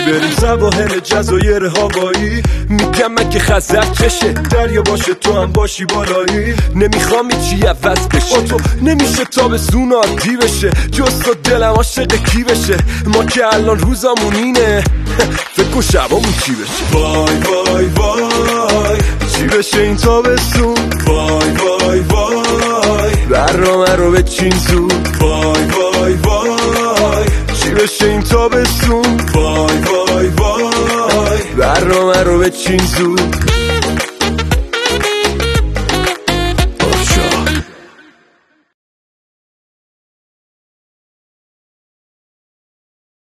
بریم سواحل جزایر هوایی. میگم من که خزر چشه دریا باشه تو هم باشی بالایی. نمیخوام چی عوض بشه تو نمیشه تابستون عادی بشه. جز تو دلم عاشق کی بشه. ما که الان روزامون اینه فکر کن شبامون چی بشه. وای وای وای چی بشه این تابستون. وای وای وای برنامه رو بچین زود. وای وای وای چی بشه این تابستون. وای وای وای برنامه رو بچین زود.